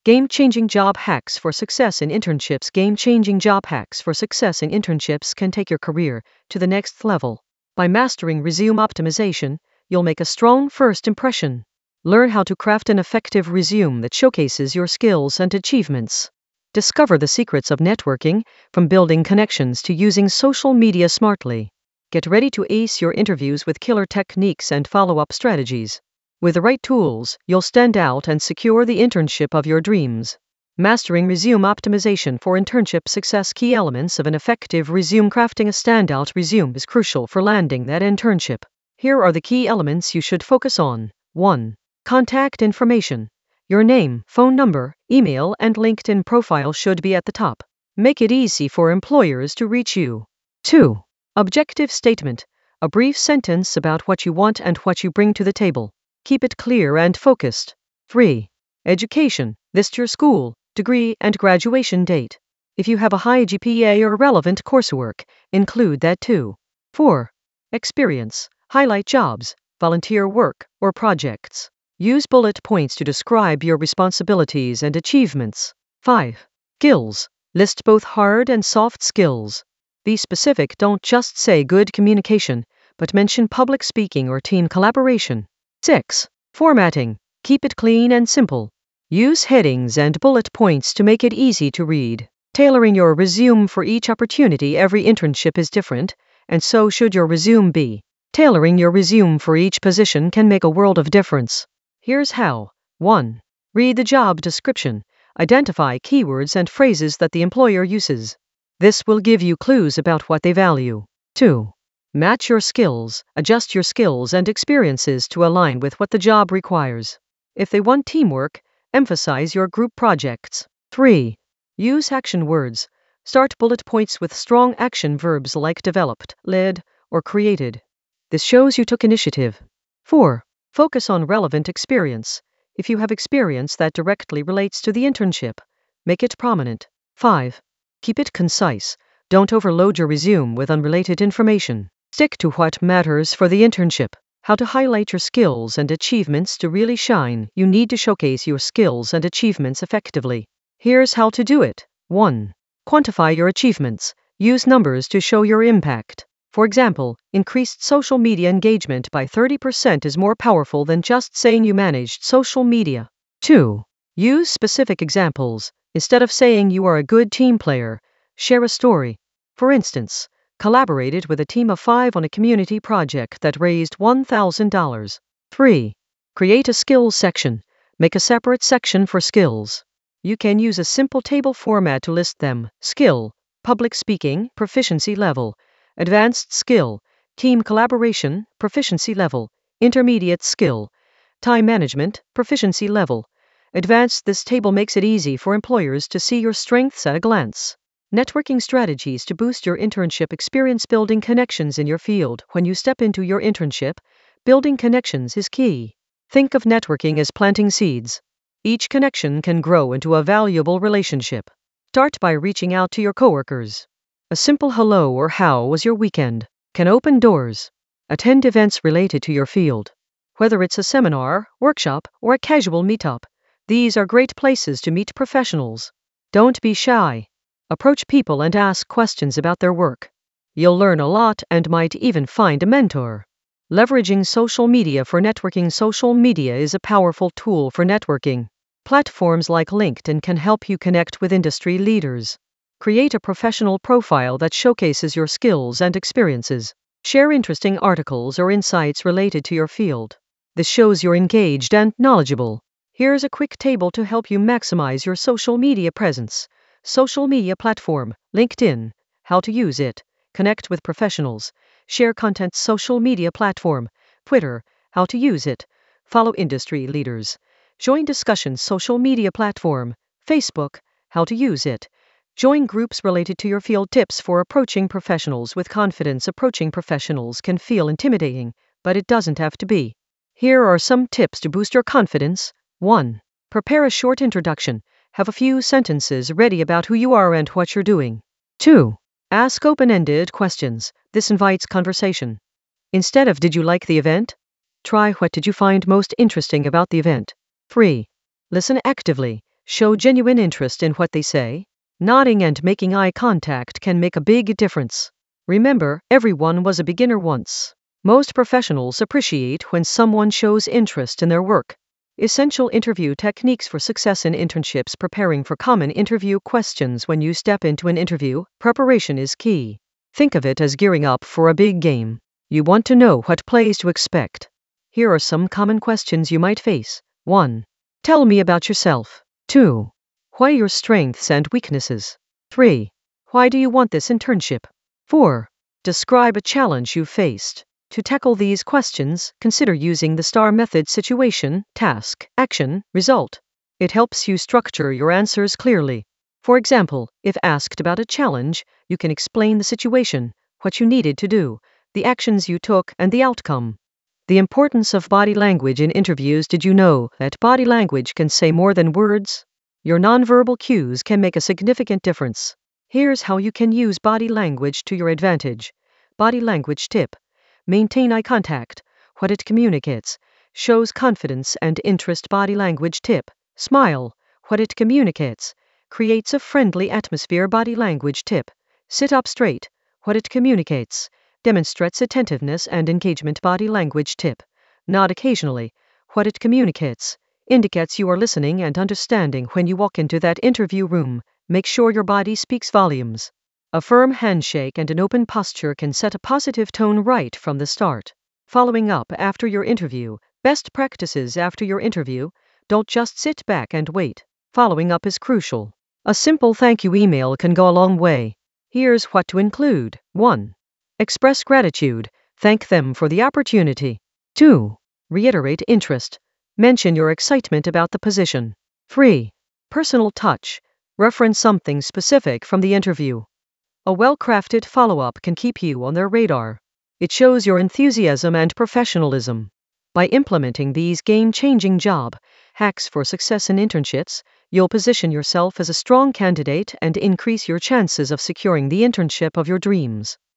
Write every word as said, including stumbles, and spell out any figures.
Game-changing job hacks for success in internships. Game-changing job hacks for success in internships can take your career to the next level. By mastering resume optimization, you'll make a strong first impression. Learn how to craft an effective resume that showcases your skills and achievements. Discover the secrets of networking, from building connections to using social media smartly. Get ready to ace your interviews with killer techniques and follow-up strategies. With the right tools, you'll stand out and secure the internship of your dreams. Mastering resume optimization for internship success. Key elements of an effective resume. Crafting a standout resume is crucial for landing that internship. Here are the key elements you should focus on. one. Contact information. Your name, phone number, email, and LinkedIn profile should be at the top. Make it easy for employers to reach you. two. Objective statement. A brief sentence about what you want and what you bring to the table. Keep it clear and focused. three. Education. List your school, degree, and graduation date. If you have a high G P A or relevant coursework, include that too. four. Experience. Highlight jobs, volunteer work, or projects. Use bullet points to describe your responsibilities and achievements. five. Skills. List both hard and soft skills. Be specific. Don't just say good communication, but mention public speaking or team collaboration. six. Formatting. Keep it clean and simple. Use headings and bullet points to make it easy to read. Tailoring your resume for each opportunity. Every internship is different, and so should your resume be. Tailoring your resume for each position can make a world of difference. Here's how. one. Read the job description. Identify keywords and phrases that the employer uses. This will give you clues about what they value. two. Match your skills. Adjust your skills and experiences to align with what the job requires. If they want teamwork, emphasize your group projects. three. Use action words. Start bullet points with strong action verbs like developed, led, or created. This shows you took initiative. four. Focus on relevant experience. If you have experience that directly relates to the internship, make it prominent. five. Keep it concise. Don't overload your resume with unrelated information. Stick to what matters for the internship. How to highlight your skills and achievements to really shine. You need to showcase your skills and achievements effectively. Here's how to do it. one. Quantify your achievements. Use numbers to show your impact. For example, increased social media engagement by thirty percent is more powerful than just saying you managed social media. two. Use specific examples. Instead of saying you are a good team player, share a story. For instance, collaborated with a team of five on a community project that raised one thousand dollars. three. Create a skills section. Make a separate section for skills. You can use a simple table format to list them. Skill, public speaking, proficiency level. Advanced skill, team collaboration, proficiency level. Intermediate skill, time management, proficiency level. Advanced. This table makes it easy for employers to see your strengths at a glance. Networking strategies to boost your internship experience. Building connections in your field. When you step into your internship, building connections is key. Think of networking as planting seeds. Each connection can grow into a valuable relationship. Start by reaching out to your coworkers. A simple hello or how was your weekend can open doors. Attend events related to your field. Whether it's a seminar, workshop, or a casual meetup, these are great places to meet professionals. Don't be shy. Approach people and ask questions about their work. You'll learn a lot and might even find a mentor. Leveraging social media for networking. Social media is a powerful tool for networking. Platforms like LinkedIn can help you connect with industry leaders. Create a professional profile that showcases your skills and experiences. Share interesting articles or insights related to your field. This shows you're engaged and knowledgeable. Here's a quick table to help you maximize your social media presence. Social media platform, LinkedIn. How to use it. Connect with professionals. Share content. Social media platform, Twitter. How to use it. Follow industry leaders. Join discussions. Social media platform, Facebook. How to use it. Join groups related to your field. Tips for approaching professionals with confidence. Approaching professionals can feel intimidating, but it doesn't have to be. Here are some tips to boost your confidence. one. Prepare a short introduction. Have a few sentences ready about who you are and what you're doing. two. Ask open-ended questions. This invites conversation. Instead of "Did you like the event?" try "What did you find most interesting about the event?" three. Listen actively. Show genuine interest in what they say. Nodding and making eye contact can make a big difference. Remember, everyone was a beginner once. Most professionals appreciate when someone shows interest in their work. Essential interview techniques for success in internships. Preparing for common interview questions. When you step into an interview, preparation is key. Think of it as gearing up for a big game. You want to know what plays to expect. Here are some common questions you might face. one. Tell me about yourself. two. What are your strengths and weaknesses? three. Why do you want this internship? four. Describe a challenge you faced. To tackle these questions, consider using the STAR method: situation, task, action, result. It helps you structure your answers clearly. For example, if asked about a challenge, you can explain the situation, what you needed to do, the actions you took, and the outcome. The importance of body language in interviews. Did you know that body language can say more than words? Your nonverbal cues can make a significant difference. Here's how you can use body language to your advantage. Body language tip. Maintain eye contact. What it communicates shows confidence and interest. Body language tip. Smile. What it communicates creates a friendly atmosphere. Body language tip. Sit up straight. What it communicates demonstrates attentiveness and engagement. Body language tip. Nod occasionally. What it communicates indicates you are listening and understanding. When you walk into that interview room, make sure your body speaks volumes. A firm handshake and an open posture can set a positive tone right from the start. Following up after your interview. Best practices after your interview. Don't just sit back and wait. Following up is crucial. A simple thank you email can go a long way. Here's what to include. one. Express gratitude. Thank them for the opportunity. two. Reiterate interest. Mention your excitement about the position. three. Personal touch. Reference something specific from the interview. A well-crafted follow-up can keep you on their radar. It shows your enthusiasm and professionalism. By implementing these game-changing job hacks for success in internships, you'll position yourself as a strong candidate and increase your chances of securing the internship of your dreams.